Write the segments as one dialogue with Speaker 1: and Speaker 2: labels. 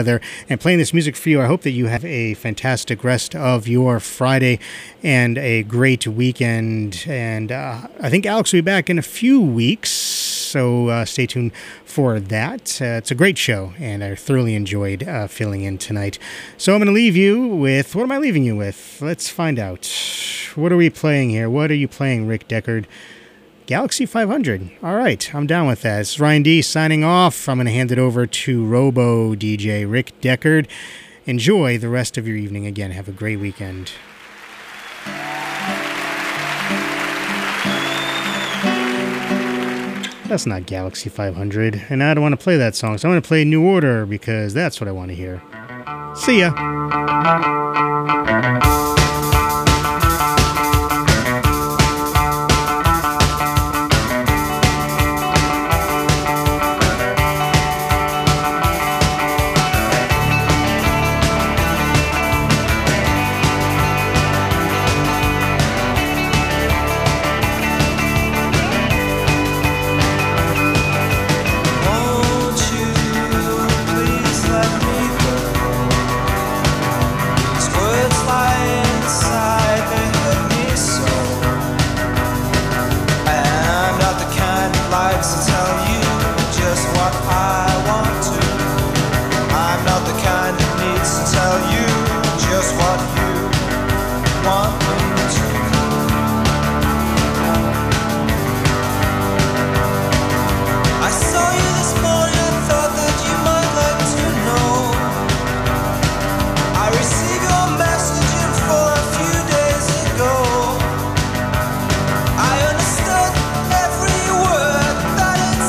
Speaker 1: and playing this music for you. I hope that you have a fantastic rest of your Friday and a great weekend. And I think Alex will be back in a few weeks, so stay tuned for that. It's a great show, and I thoroughly enjoyed filling in tonight. So I'm going to leave you with, what am I leaving you with? Let's find out. What are we playing here? What are you playing, Rick Deckard? Galaxy 500. All right, I'm down with that. It's Ryan D signing off. I'm going to hand it over to Robo DJ Rick Deckard. Enjoy the rest of your evening. Again, have a great weekend. That's not Galaxy 500, and I don't want to play that song, so I'm going to play New Order because that's what I want to hear. See ya.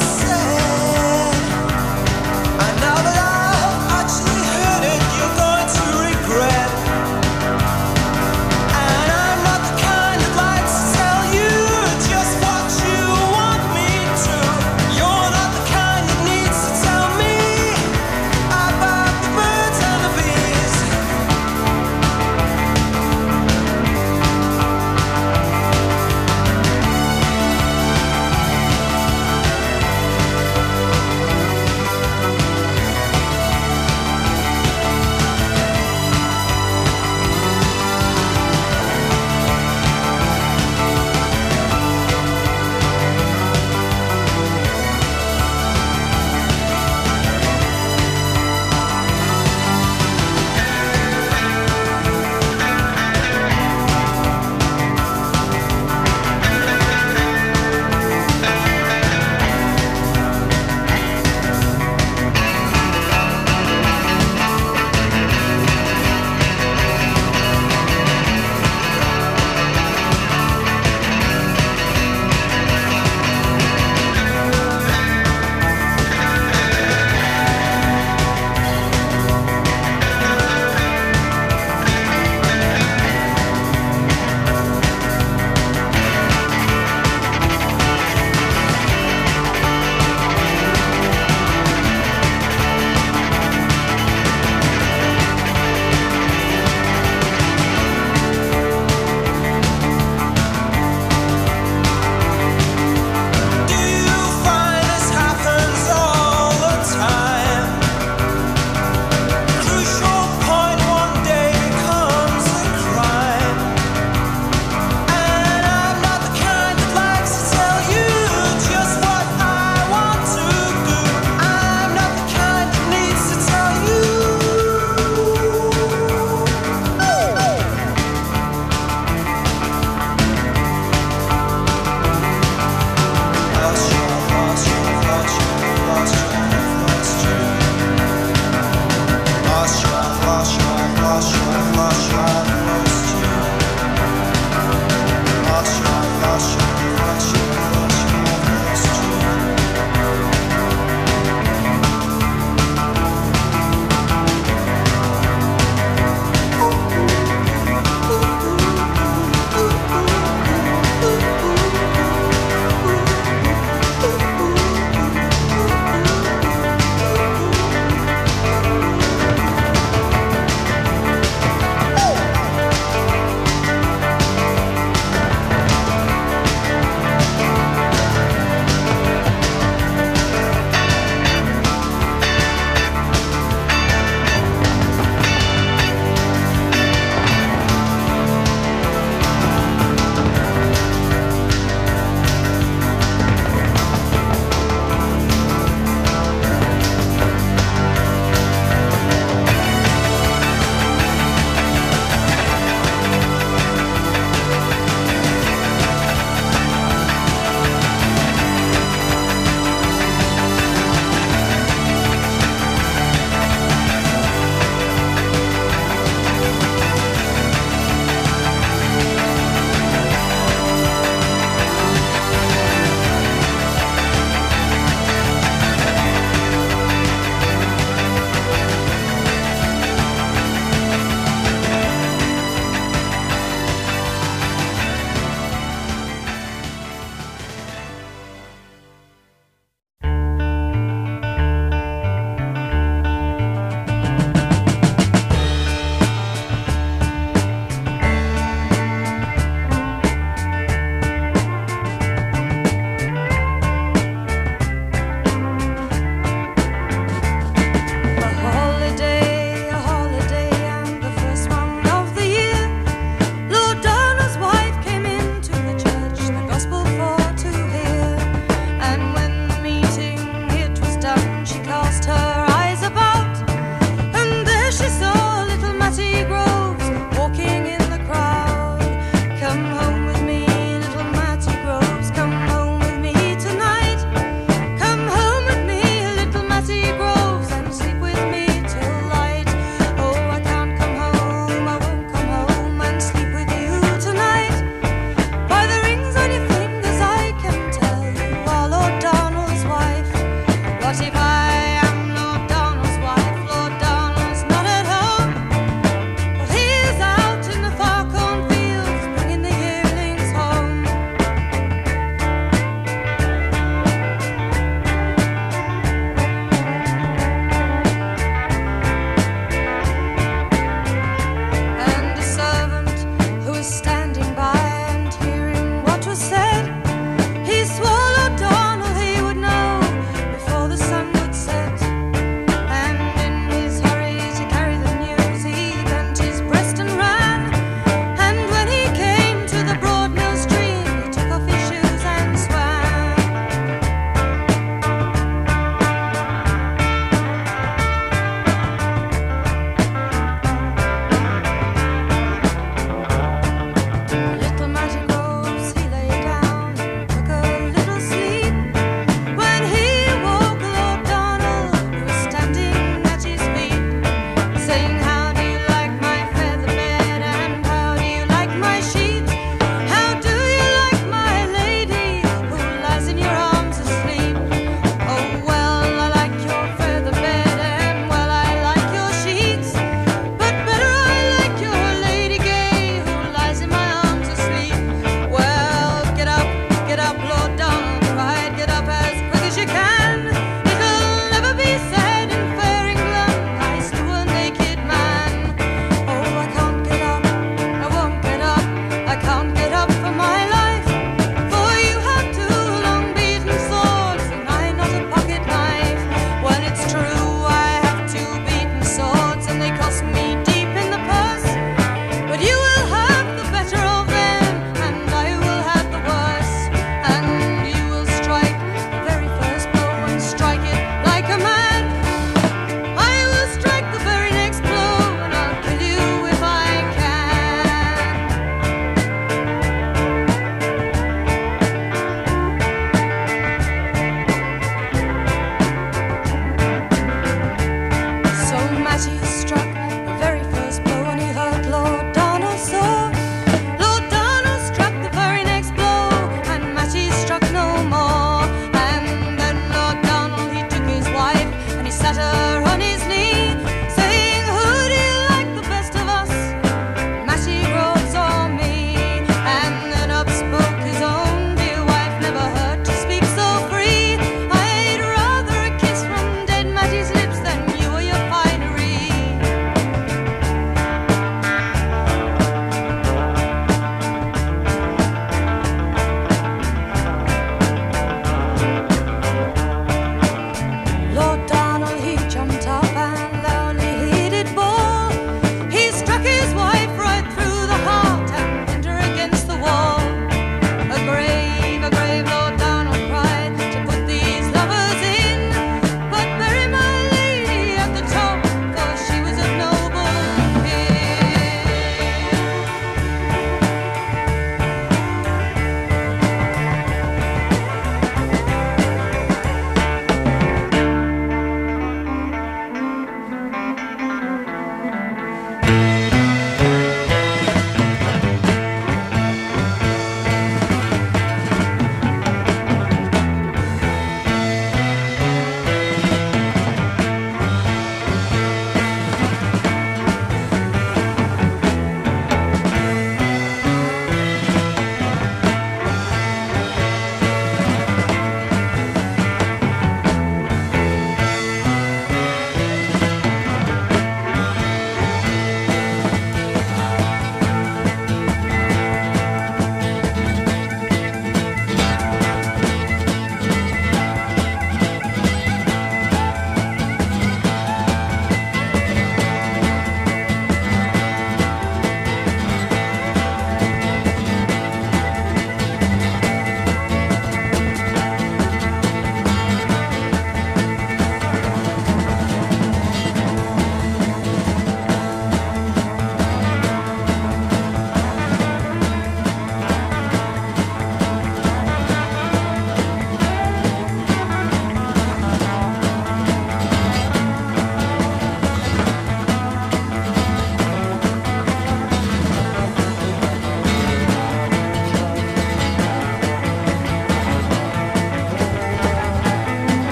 Speaker 2: Going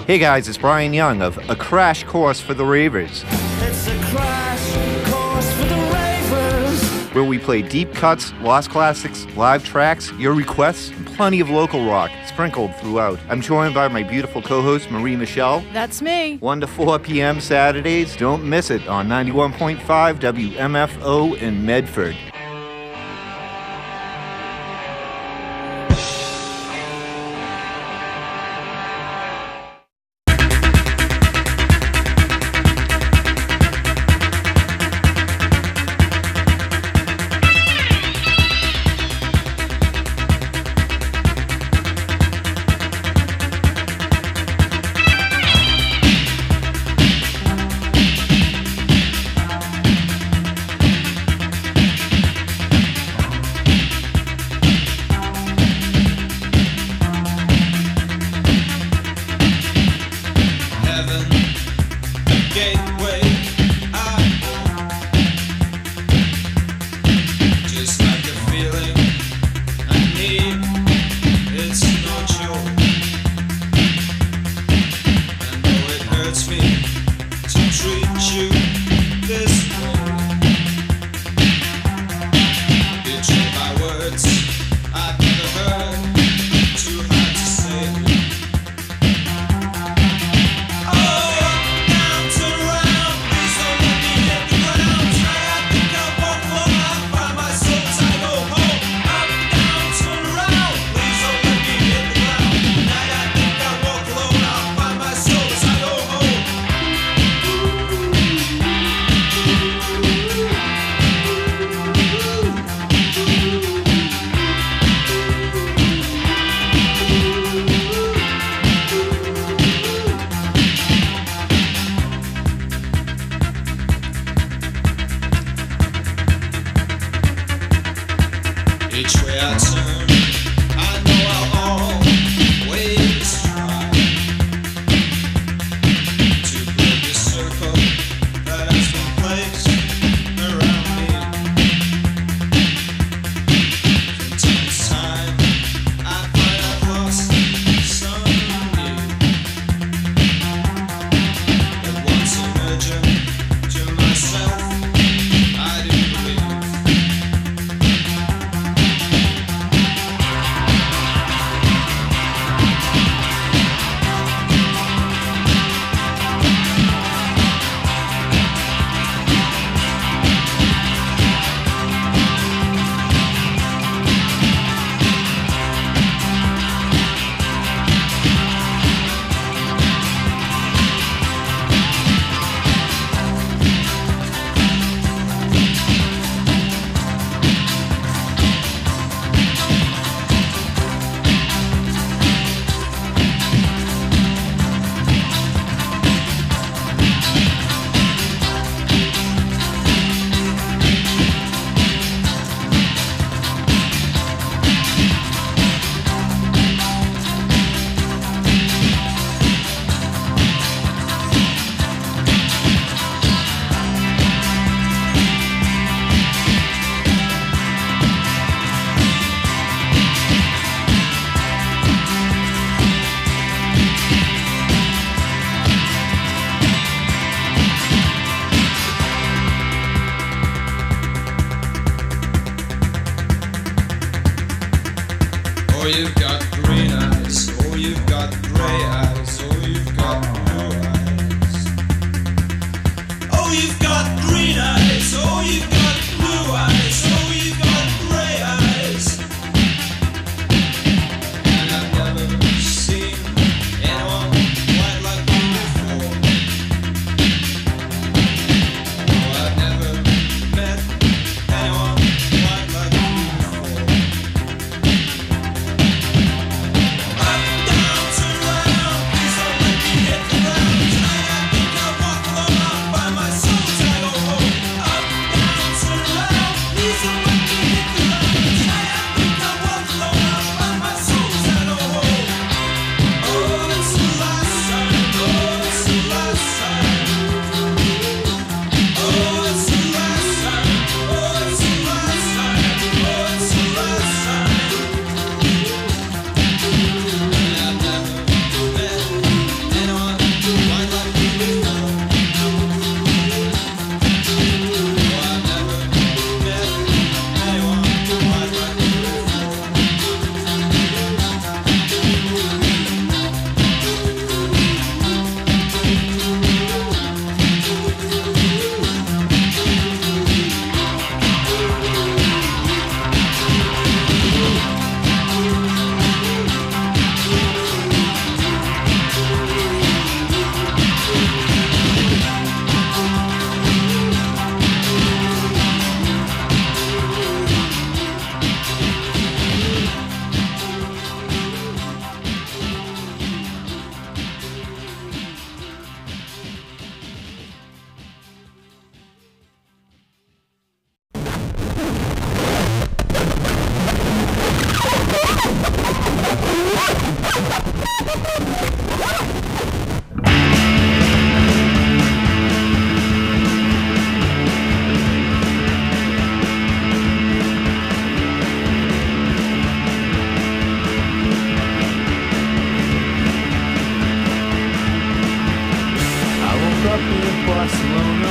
Speaker 2: Hey guys, it's Brian Young of A Crash Course for the Ravers.
Speaker 3: It's a crash course for the Ravers.
Speaker 2: Where we play deep cuts, lost classics, live tracks, your requests, and plenty of local rock sprinkled throughout. I'm joined by my beautiful co-host Marie Michelle.
Speaker 4: That's me.
Speaker 2: 1 to 4 p.m. Saturdays. Don't miss it on 91.5 WMFO in Medford.
Speaker 5: Oh, you've got green eyes. Oh, you've got gray eyes. Oh, you've got blue eyes. Oh, you've got green eyes. Oh, you've got blue eyes. Oh, you've got gray eyes. And I've never seen anyone quite like you before. Oh, I've never met anyone quite like you before. Up, down, turn around, please don't let
Speaker 4: Barcelona,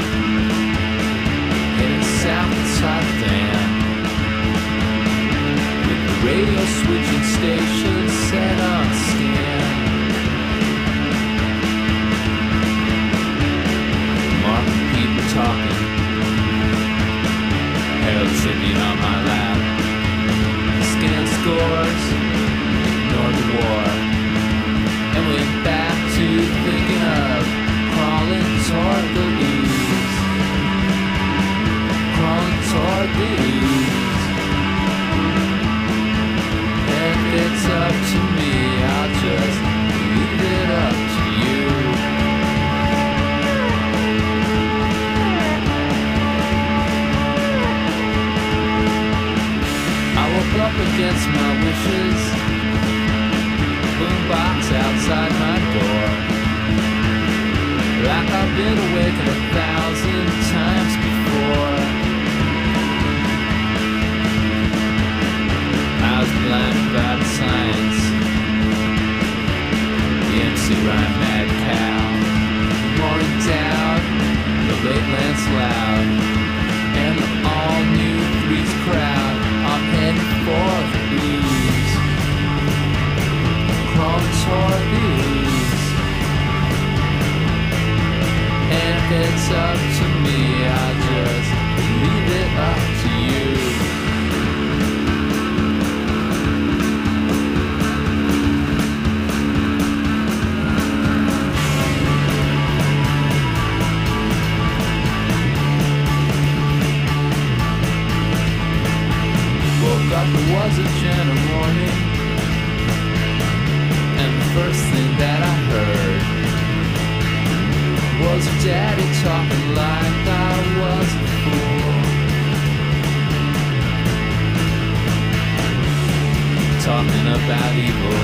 Speaker 4: heading south inside the van, with the radio switching stations set on scan. Marking people talking, Herald Tribune on my lap. Scan scores, ignored the war, and went back to thinking of crawling toward the ooze, crawling toward the ooze. And if it's up to me, I'll just leave it up to you. I woke up against my wishes, boombox outside my door, like I've been awakened 1,000 times before. I was blinded by the science, the MC rhyme mad cow, morning doubt, the late Lance Loud, and the all-new Threes crowd. I'm heading for the ooze, crawling toward the ooze. And if it's up to me, I'll just leave it up to you. Woke up, it was a gentle morning, and the first thing that I heard was Daddy talking like I was a fool, talking about evil,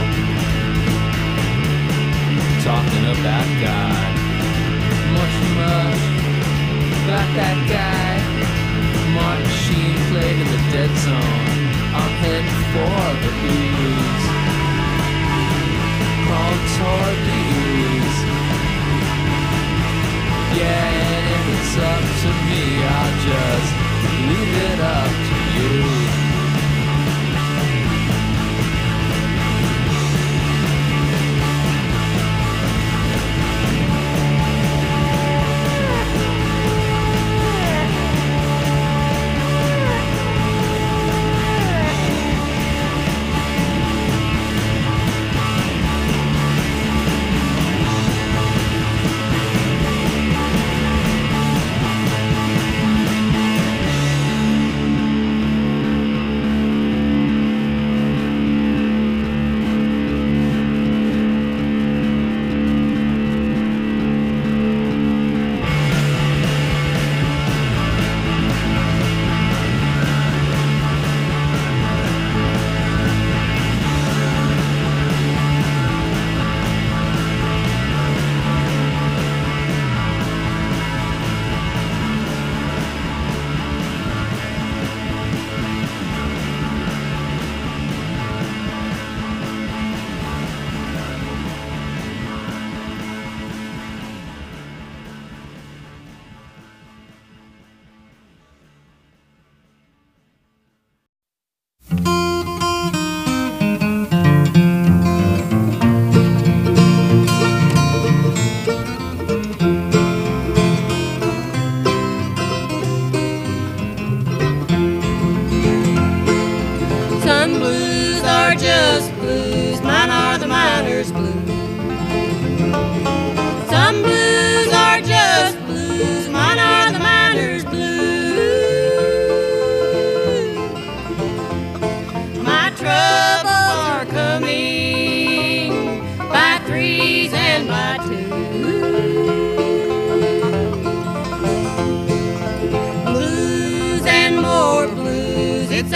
Speaker 4: talking about God, much about that guy. Martin Sheen played in the dead zone. I'm heading for the ooze, crawling toward the ooze. Yeah, and if it's up to me, I'll just leave it up to you.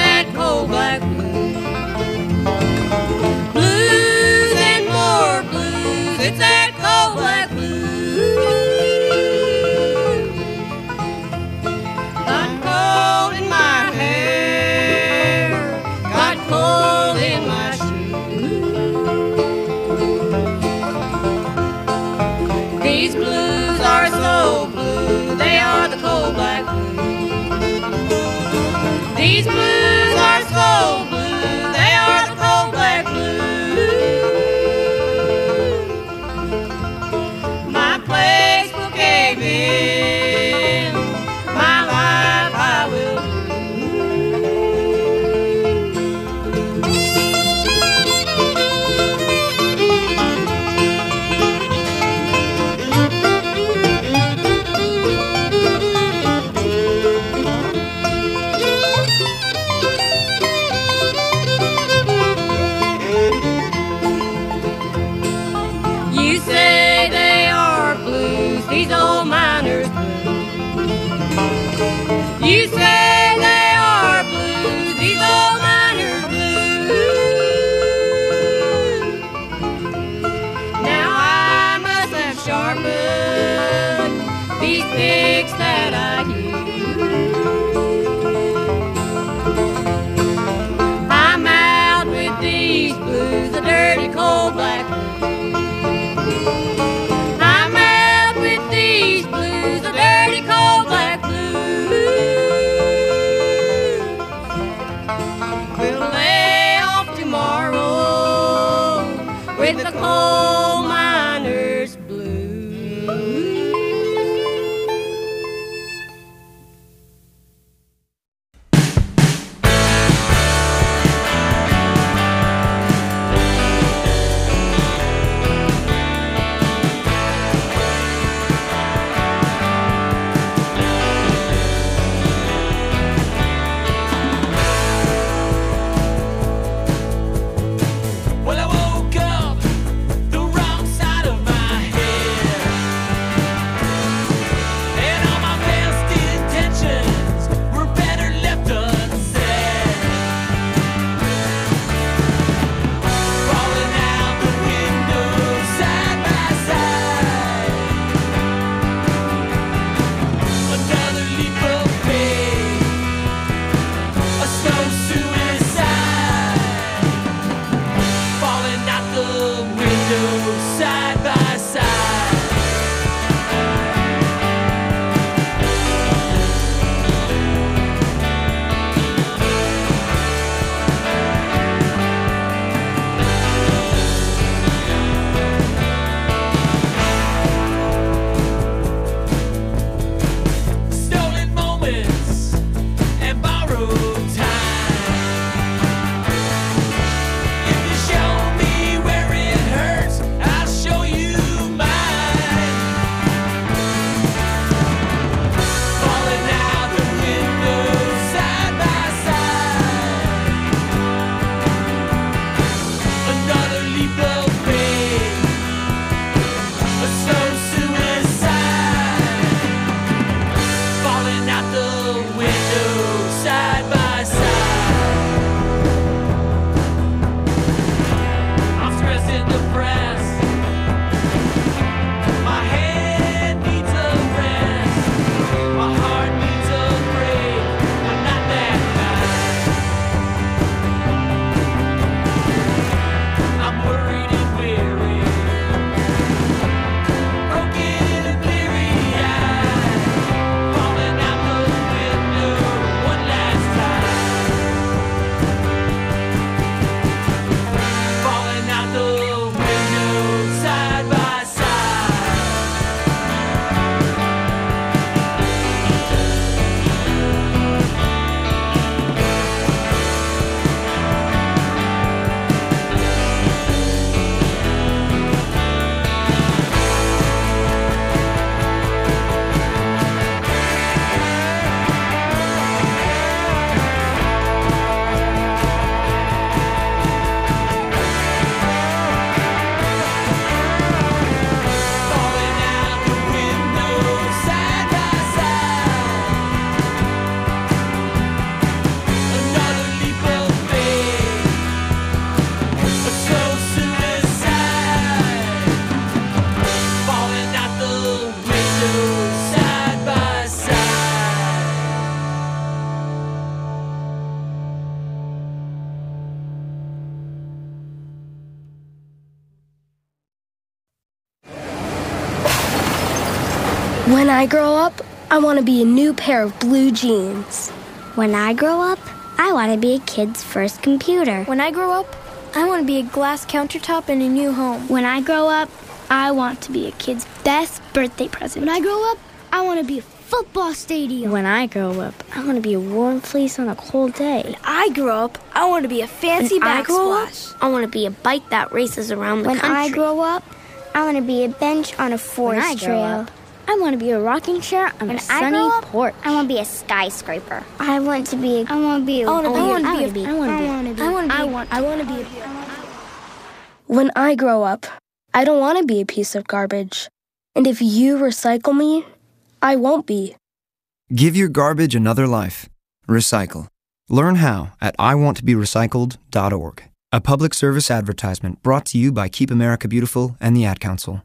Speaker 6: Blues and more blues. with the coal miner's blues.
Speaker 4: Well, I woke up the wrong side of my head, and all my best intentions were better left unsaid. Falling out the window side by side, another leap of faith, a slow suicide. Falling out the window side by side. Stolen moments and borrowed time. If you show me where it hurts, I'll show you mine. Falling out the window side by side, another leap of faith, a slow suicide. Falling out the window side by side. I'm stressed and depressed. My head needs a rest. My heart needs a break. I'm not that guy. I'm worried and weary, broken and bleary-eyed. Falling out the window one last time. Falling out the window side by side. Falling out the window side by side, another leap of faith, a slow suicide. Falling out the window side by side.
Speaker 7: When I grow up, I want to be a new pair of blue jeans.
Speaker 8: When I grow up, I want to be a kid's first computer.
Speaker 9: When I grow up, I want to be a glass countertop in a new home.
Speaker 8: When I grow up, I want to be a kid's best birthday present.
Speaker 9: When I grow up, I want to be a football stadium.
Speaker 8: When I grow up, I want to be a warm fleece on a cold day.
Speaker 9: When I grow up, I want to be a fancy
Speaker 8: When I grow up,
Speaker 9: backsplash.
Speaker 8: I want to be a bike that races around the
Speaker 9: When
Speaker 8: country.
Speaker 9: I grow up, I want to be a bench on a
Speaker 8: When
Speaker 9: forest
Speaker 8: I grow
Speaker 9: trail.
Speaker 8: up, I want to be a rocking chair on
Speaker 9: When
Speaker 8: a
Speaker 9: I
Speaker 8: sunny
Speaker 9: grow up,
Speaker 8: porch.
Speaker 9: I want to be a skyscraper. I want to be
Speaker 7: When I grow up, I don't want to be a piece of garbage. And if you recycle me, I won't be.
Speaker 10: Give your garbage another life. Recycle. Learn how at iwanttoberecycled.org. A public service advertisement brought to you by Keep America Beautiful and the Ad Council.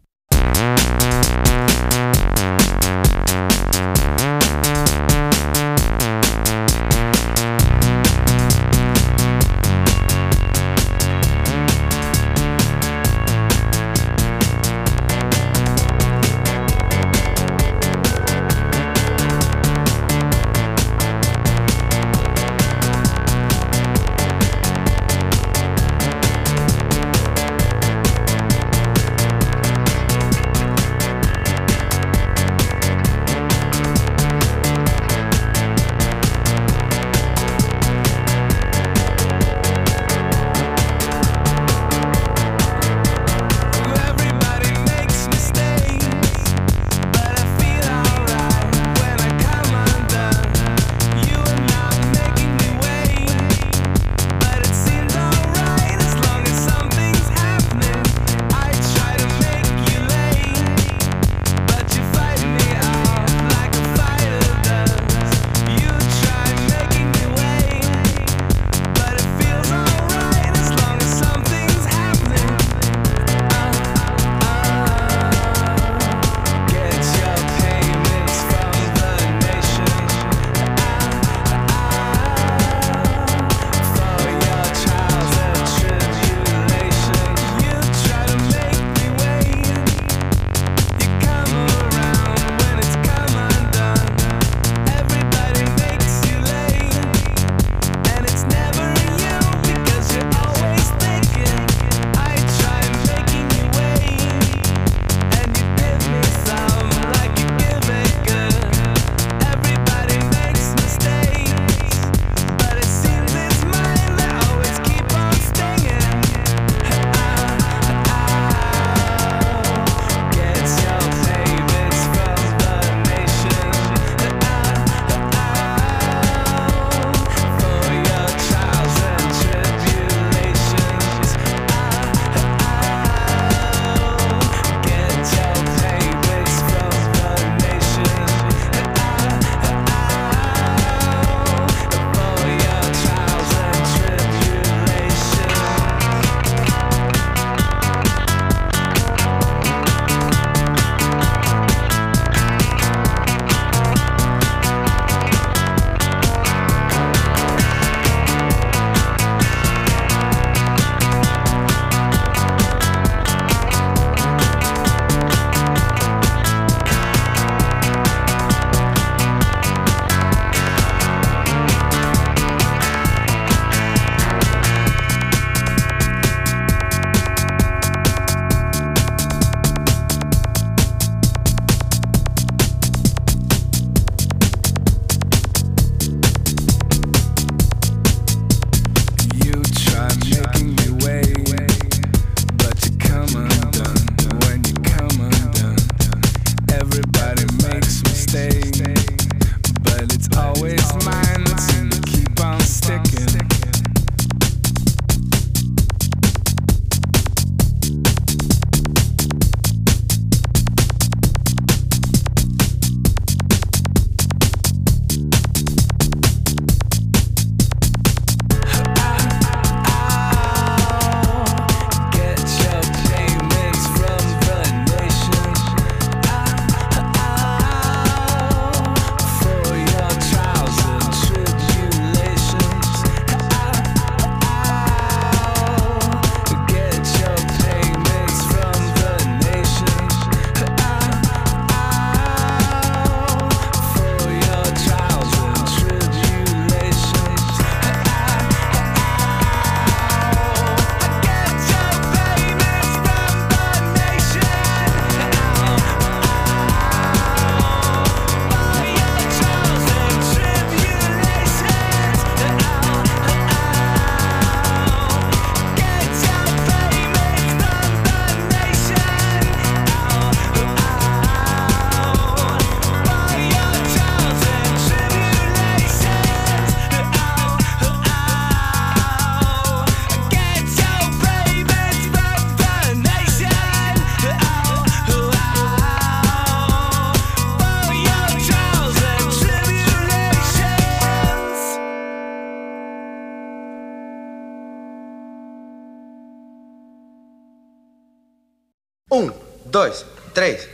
Speaker 11: 1, 2, 3.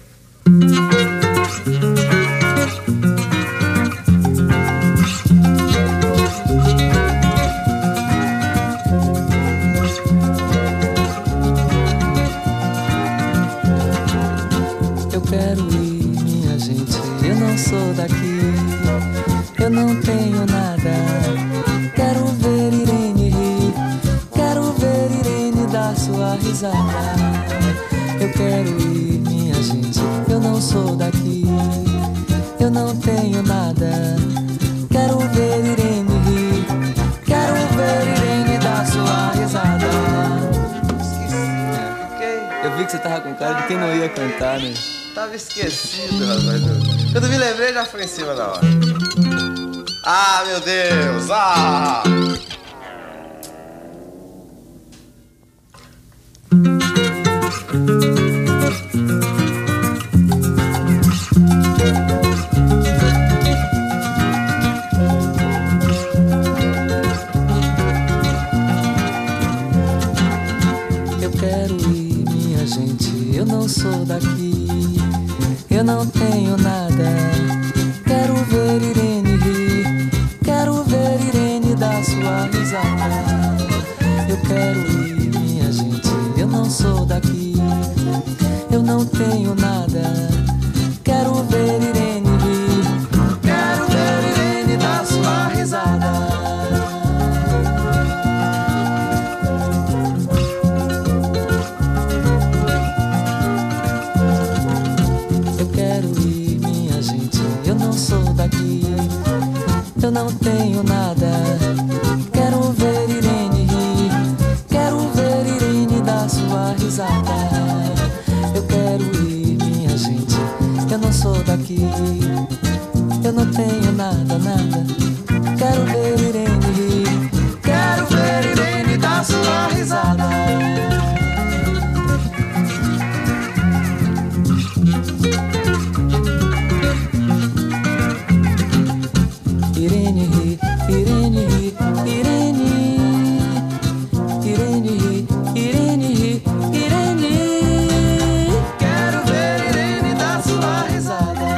Speaker 4: Eu quero ir, minha gente, eu não sou daqui, eu não tenho nada. Quero ver Irene rir, quero ver Irene dar sua risada. Eu quero ir, minha gente, eu não sou daqui, eu não tenho nada. Quero ver Irene rir, quero ver Irene dar sua risada. Eu vi que você tava com cara de quem não ia cantar, né?
Speaker 11: Tava esquecido, rapaz. Quando me lembrei, já foi em cima da hora. Ah, meu Deus! Ah!
Speaker 4: Eu quero ir, minha gente, eu não sou daqui, eu não tenho nada. Quero ver Irene rir, quero ver Irene dar sua risada. Eu quero ir, minha gente, eu não sou daqui, eu não tenho nada. Quero ver Irene rir, quero ver Irene dar sua risada. Eu não tenho nada. Quero ver Irene rir, quero ver Irene dar sua risada. Eu quero ir, minha gente, eu não sou daqui, eu não tenho nada, nada. Quero ver Irene rir, quero ver Irene dar sua risada. Irene ri, Irene ri, Irene, Irene ri, Irene ri, Irene. Quero ver Irene dar sua risada.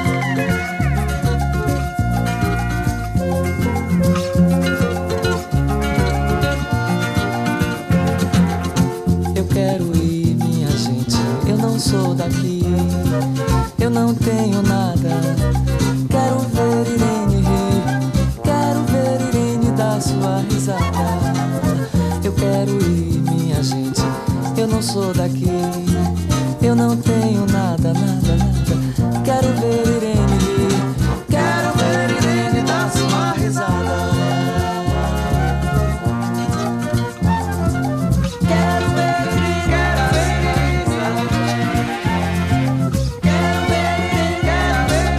Speaker 4: Eu quero ir, minha gente, eu não sou daqui, eu não tenho nada. Quero ver Irene rir, quero ver Irene dar sua risada. Eu quero ir, minha gente, eu não sou daqui, eu não tenho nada, nada, nada. Quero ver Irene rir, quero ver Irene dar sua risada. Quero ver Irene, quero ver Irene, quero ver Irene, quero ver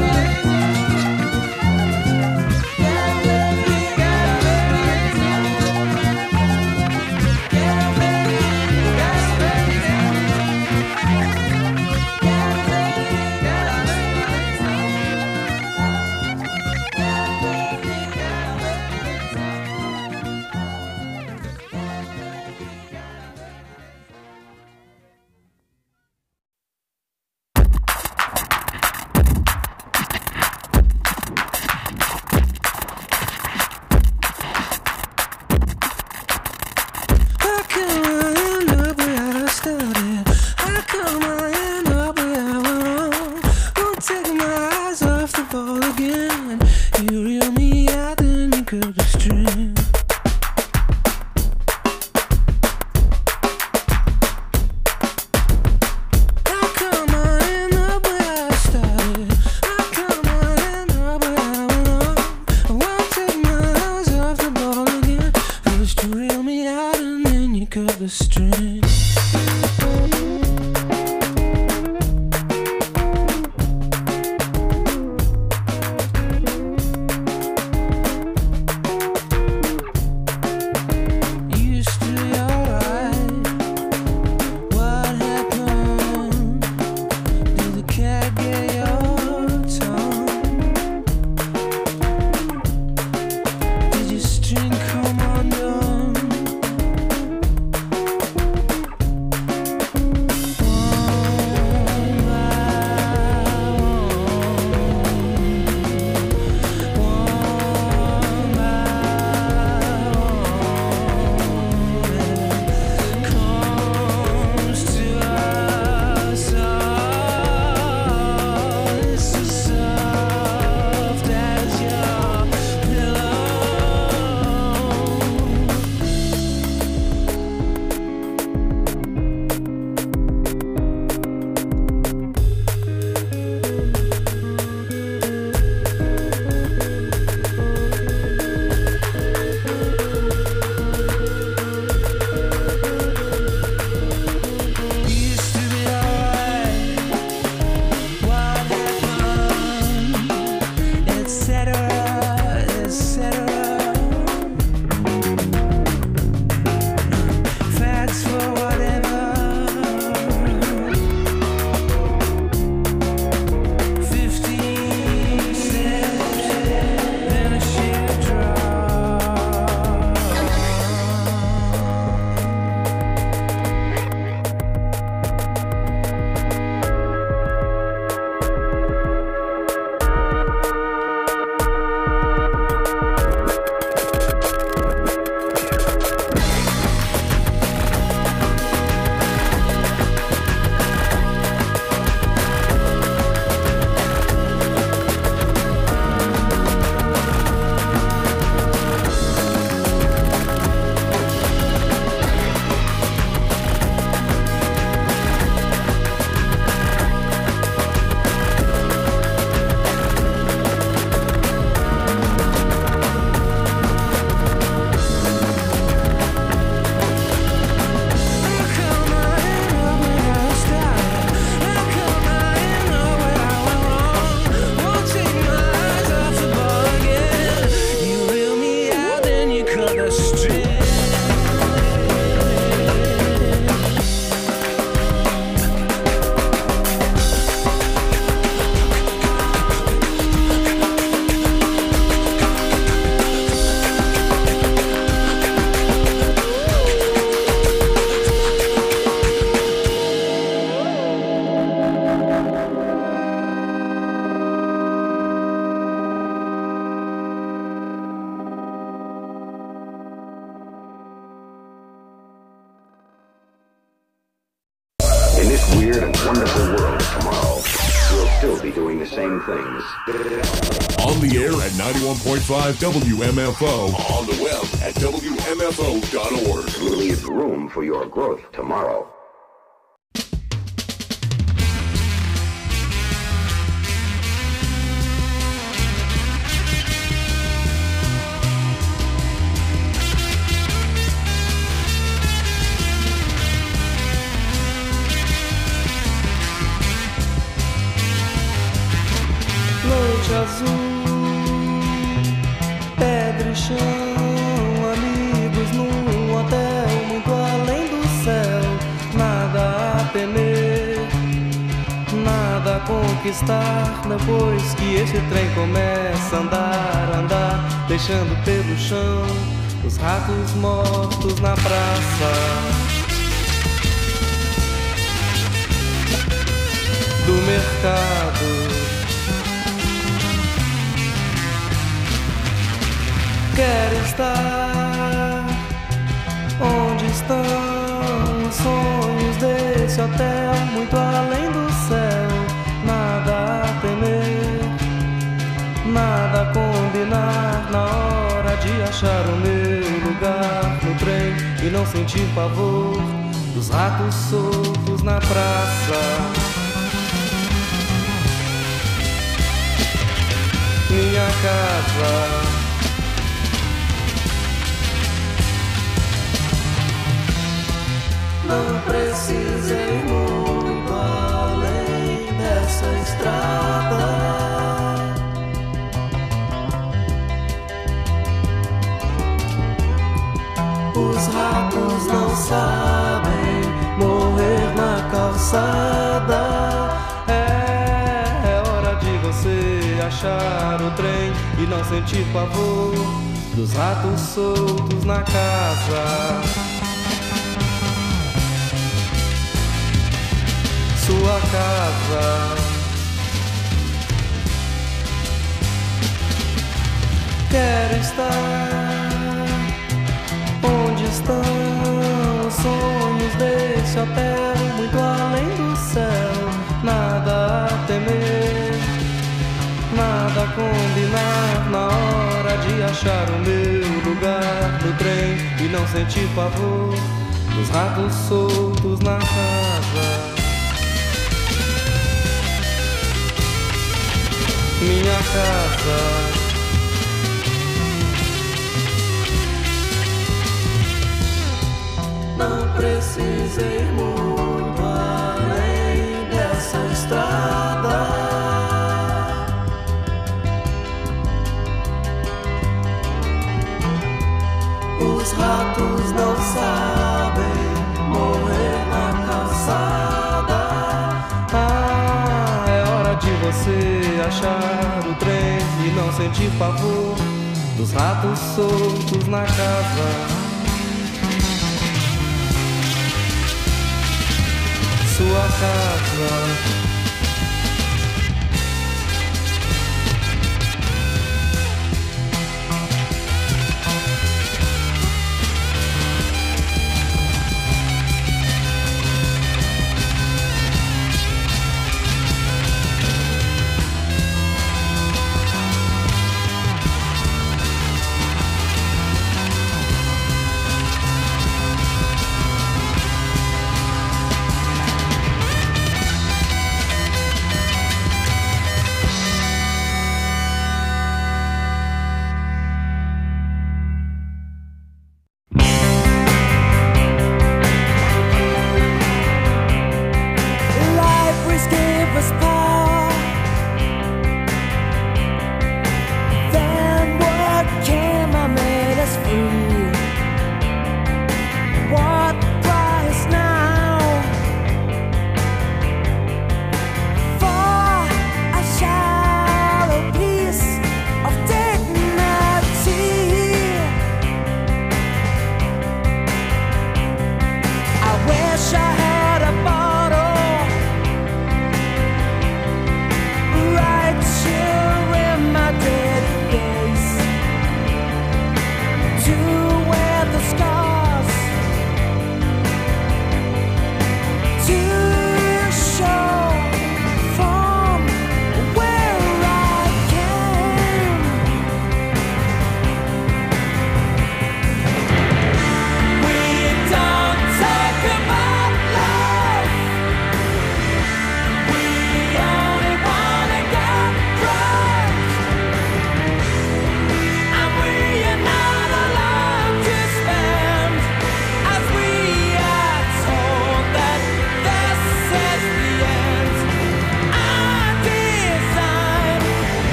Speaker 12: In this weird and wonderful world tomorrow, we'll still be doing the same things.
Speaker 13: On the air at 91.5 WMFO. On the web at WMFO.org.
Speaker 12: Leave room for your growth tomorrow.
Speaker 3: Noite azul, pedra e chão, amigos num hotel muito além do céu. Nada a temer, nada a conquistar. Depois que este trem começa a andar, deixando pelo chão os ratos mortos na praça. Do mercado, quero estar onde estão os sonhos desse hotel, muito além do céu. Nada a temer, nada a combinar, na hora de achar o meu lugar no trem e não sentir pavor dos ratos soltos na praça. Minha casa, não precisei muito além dessa estrada. Os ratos não sabem morrer na calçada. É hora de você achar o trem e não sentir pavor dos ratos soltos na casa. Sua casa, quero estar onde estão os sonhos desse hotel, muito além do céu. Nada a temer, nada a combinar, na hora de achar o meu lugar no trem e não sentir pavor dos ratos soltos na casa. Minha casa, não precisei muito além dessa estrada. Os ratos não sabem morrer na calçada. É hora de você achar o trem e não sentir pavor dos ratos soltos na casa. Sua casa,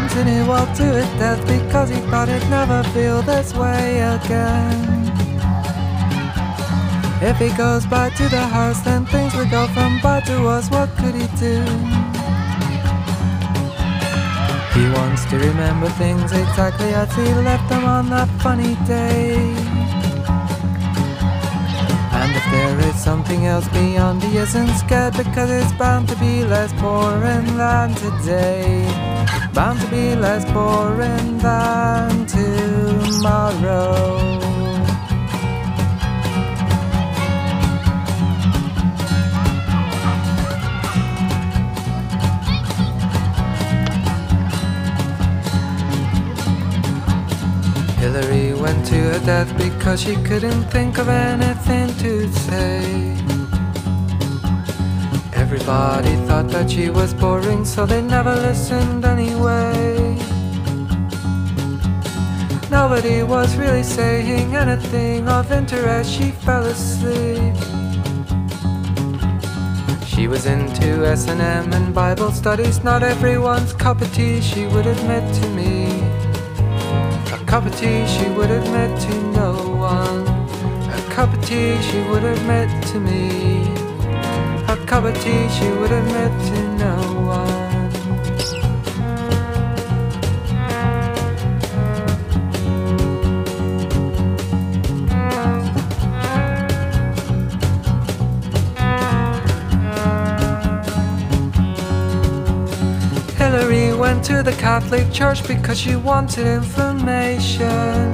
Speaker 3: and he walked to his death because he thought he'd never feel this way again. If he goes back to the house, then things will go from bad to worse. What could he do? He wants to remember things exactly as he left them on that funny day. And if there is something else beyond, he isn't scared because it's bound to be less boring than today. Bound to be less boring than tomorrow. Hillary went to her death because she couldn't think of anything to say. Everybody thought that she was boring, so they never listened anyway. Nobody was really saying anything of interest. She fell asleep. She was into S&M and Bible studies, not everyone's cup of tea, she would admit to me. A cup of tea she would admit to no one. A cup of tea she would admit to me. A cup of tea she would admit to no one. Hillary went to the Catholic Church because she wanted information.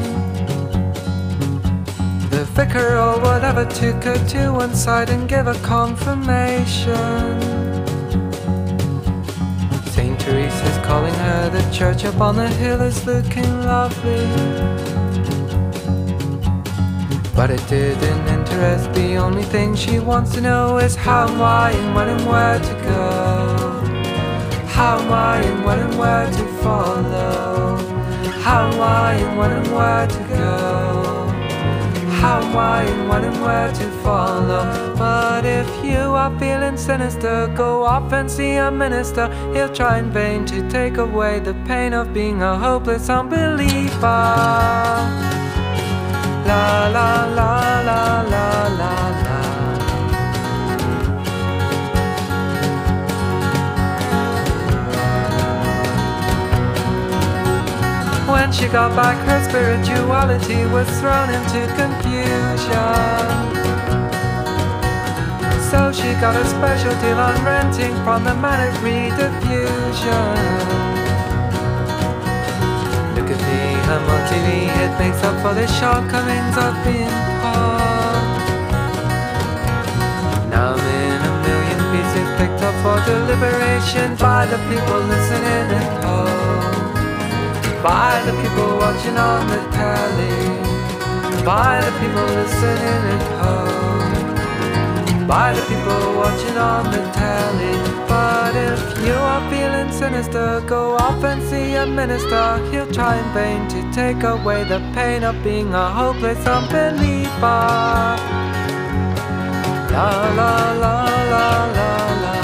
Speaker 3: The vicar or whatever took her to one side and gave her confirmation. Saint Teresa's calling her, the church up on the hill is looking lovely. But it didn't interest, the only thing she wants to know is how and why and when and where to go. How and why and when and where to follow. How and why and when and where to go. How and why and when and where to follow. But if you are feeling sinister, go off and see a minister. He'll try in vain to take away the pain of being a hopeless unbeliever. La la la la la la la. When she got back, her spirituality was thrown into confusion. So she got a special deal on renting from the Manic Rediffusion. Look at me, I'm on TV, it makes up for the shortcomings of being poor. Now I'm in a million pieces picked up for deliberation by the people listening at home. By the people watching on the telly. By the people listening at home. By the people watching on the telly. But if you are feeling sinister, go off and see a minister. He'll try in vain to take away the pain of being a hopeless unbeliever. La la la la la la.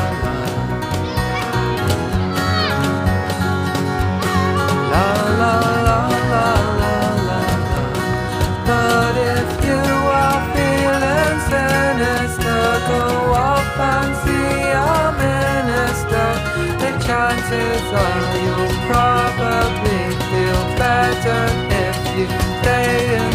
Speaker 3: La la la la la. But if you are feeling sinister, go off and see a minister. The chances are you'll probably feel better if you stay in